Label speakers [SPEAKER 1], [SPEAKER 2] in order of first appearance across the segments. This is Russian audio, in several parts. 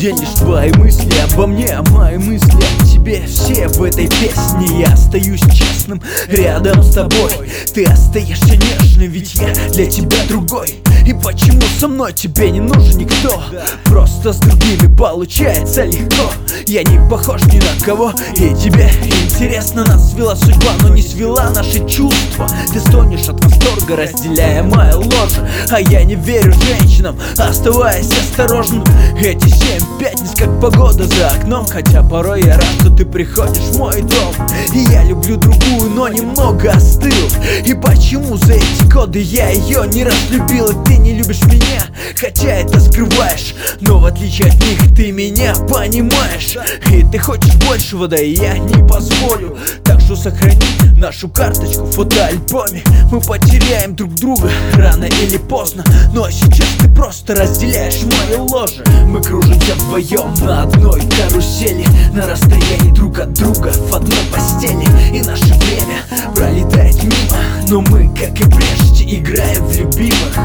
[SPEAKER 1] день лишь твои мысли обо мне, а мои мысли о тебе. Все в этой песне, я остаюсь честным рядом с тобой. Ты остаешься нежным, ведь я для тебя другой. И почему со мной тебе не нужен никто? Просто с другими получается легко. Я не похож ни на кого, и тебе интересно. Нас свела судьба, но не свела наши чувства. Ты стонешь от восторга, разделяя мое ложе, а я не верю женщинам, оставаясь осторожным. Эти 7 пятниц как погода за окном, хотя порой я рад, что ты приходишь в мой дом. И я люблю другую, но немного остыл. И почему за эти годы я ее не разлюбил? И ты не любишь меня, хотя это скрываешь. Но в отличие от них ты меня понимаешь. И ты хочешь большего, да и я не позволю. Так что сохрани нашу карточку в фотоальбоме. Мы потеряем друг друга рано или поздно, но сейчас ты просто разделяешь мое ложе. Мы кружимся вдвоем на одной карусели, на расстоянии друг от друга в одной постели. И наше время пролетает мимо, но мы, как и прежде, играем в любимых.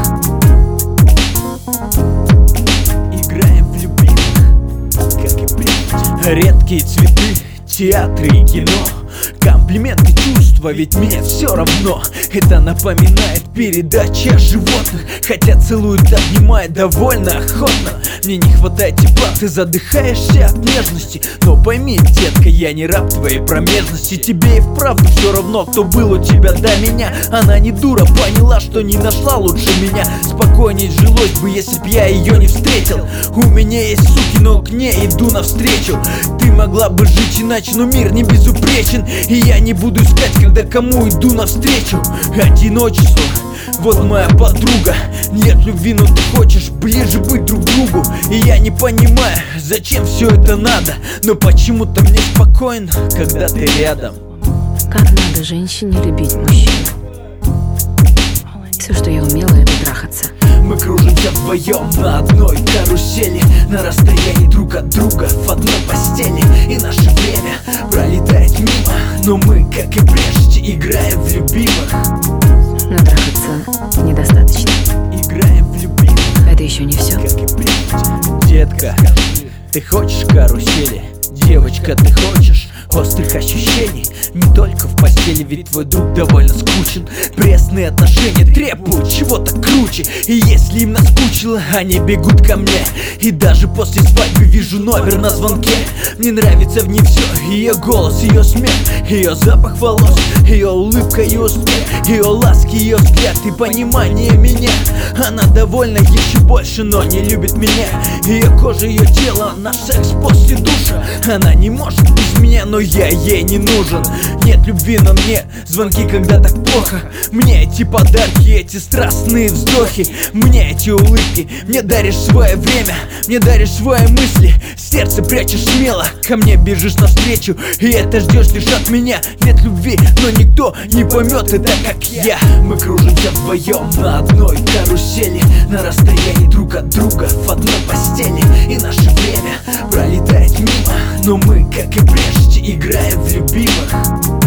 [SPEAKER 1] Играем в любимых, как и прежде. Редкие цветы, театры и кино, комплименты, чувства, ведь мне все равно. Это напоминает передачи о животных, хотя целуют, обнимает довольно охотно. Мне не хватает тепла, ты задыхаешься от нежности. Но пойми, детка, я не раб твоей промежности. Тебе и вправду все равно, кто был у тебя до меня. Она не дура, поняла, что не нашла лучше меня. Спокойней жилось бы, если б я ее не встретил. У меня есть суки, но к ней иду навстречу. Ты могла бы жить иначе, но мир не безупречен. И я не буду искать, когда кому иду навстречу. Одиночество, вот моя подруга. Нет любви, но ты хочешь ближе быть друг к другу. И я не понимаю, зачем все это надо, но почему-то мне спокойно, когда ты рядом.
[SPEAKER 2] Как надо женщине любить мужчину. Все, что я умела, это трахаться.
[SPEAKER 1] Мы кружимся вдвоем на одной карусели, на расстоянии друг от друга в одной постели. И наше время пролетает мимо, но мы, как и прежде, играем в любимых.
[SPEAKER 2] Но трахаться недостаточно.
[SPEAKER 1] Играем в любимых.
[SPEAKER 2] Это еще не все.
[SPEAKER 1] Как и прежде. Детка, ты хочешь карусели? Девочка, ты хочешь острых ощущений? Не только в постели, ведь твой друг довольно скучен. Пресные отношения требуют чего-то круче. И если им наскучило, они бегут ко мне. И даже после свадьбы вижу номер на звонке. Мне нравится в ней все: ее голос, ее смех, ее запах волос, ее улыбка, ее успех, ее ласки, ее взгляд и понимание меня. Она довольна еще больше, но не любит меня. Ее кожа, ее тело, наш секс после душа. Она не может без меня, но я ей не нужен. Нет любви, но мне звонки, когда так плохо. Мне эти подарки, эти страстные вздохи, мне эти улыбки. Мне даришь свое время, мне даришь свои мысли. Сердце прячешь смело, ко мне бежишь навстречу, и это ждешь лишь от меня. Нет любви, но никто не поймет это, как я. Мы кружимся вдвоем на одной карусели, на расстоянии друг от друга в одной постели. И наше время пролетает мимо, но мы, как и прежде, играем в любимых.